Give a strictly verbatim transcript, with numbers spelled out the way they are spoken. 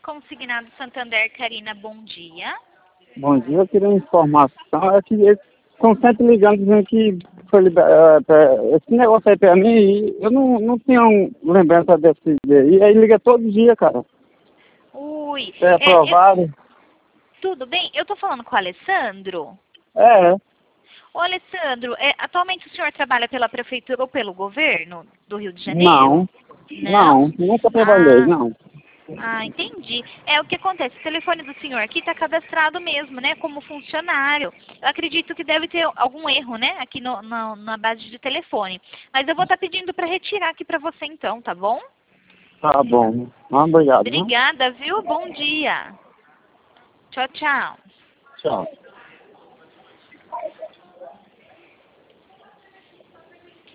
Consignado Santander, Karina, bom dia. Bom dia, eu queria informação. É que eles estão sempre ligando dizendo que foi liber... é, pra- esse negócio aí pra mim, e eu não, não tinha um lembrança desse dia. E aí liga todo dia, cara. Ui, É é, eu- aprovado? tudo bem? Eu tô falando com o Alessandro. É, é. Ô, Alessandro, é, atualmente o senhor trabalha pela prefeitura ou pelo governo do Rio de Janeiro? Não, Não? não, nunca trabalhei, Ah, não. ah, entendi. É o que acontece, o telefone do senhor aqui está cadastrado mesmo, né, como funcionário. Eu acredito que deve ter algum erro, né, aqui no, na, na base de telefone. Mas eu vou estar pedindo para retirar aqui para você então, tá bom? Tá bom. Obrigado, né? Obrigada, viu? Bom dia. Tchau, tchau. Tchau.